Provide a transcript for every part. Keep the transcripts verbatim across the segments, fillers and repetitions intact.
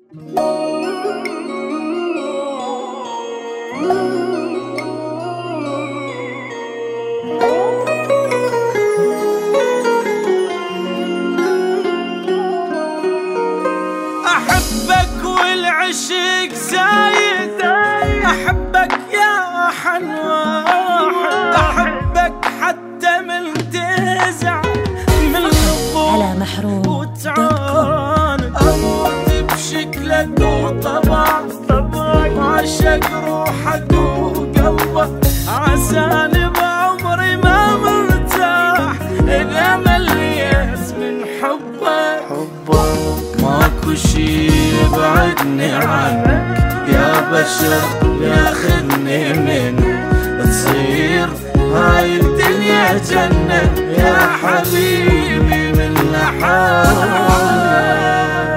أحبك والعشق زايد، أحبك يا حنواح، أحبك حتى من تزعل من الضوء وتعاند، أموت بشكلك وطبعك وعشق روحك وقلبك، عساني بعمري ما مرتاح إذا مليت من حبك. حبك ماكو شي يبعدني عنك يا بشر ياخذني منك، تصير هاي الدنيا جنة يا حبيبي من لحالك.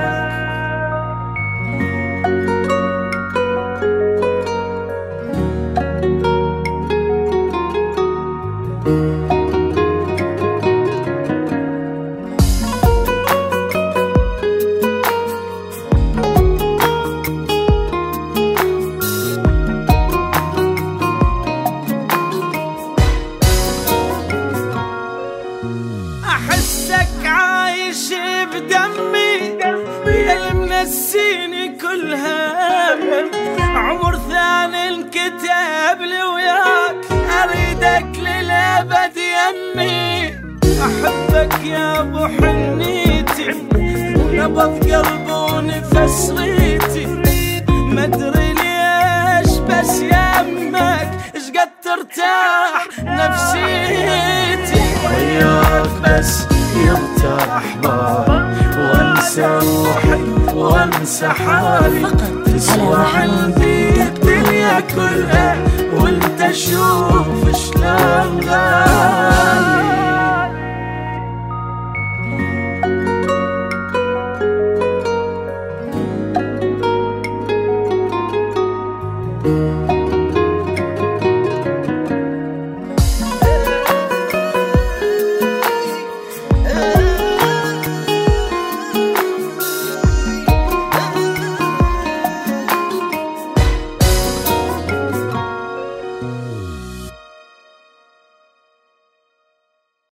أحسك عايش بدمي يا منسيني كل هم، عمر ثاني انكتب لي وياك أريدك للأبد يمي. أحبك يا أبو حنيتي ونبض قلبي ونفس ريتي، مدري ليش بس يمك اشقد ترتاح نفسيتي، وياك بس يرتاح بالي وانسى روحي وانسى حالي، تسوى عندي الدنيا كلها وانت شوف شلون غالي.